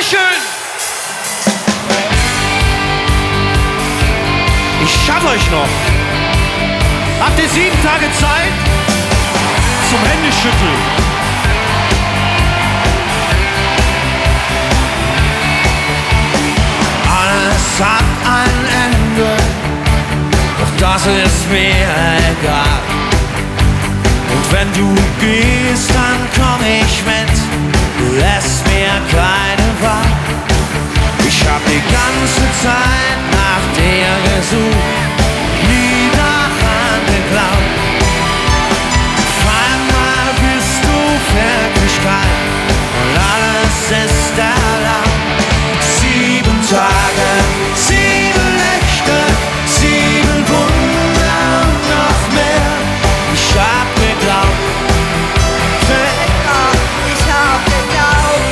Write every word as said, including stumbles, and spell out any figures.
Dankeschön! Ich schaff euch noch. Habt ihr sieben Tage Zeit zum Händeschütteln? Alles hat ein Ende, doch das ist mir egal. Und wenn du gehst, dann komm ich mit. Es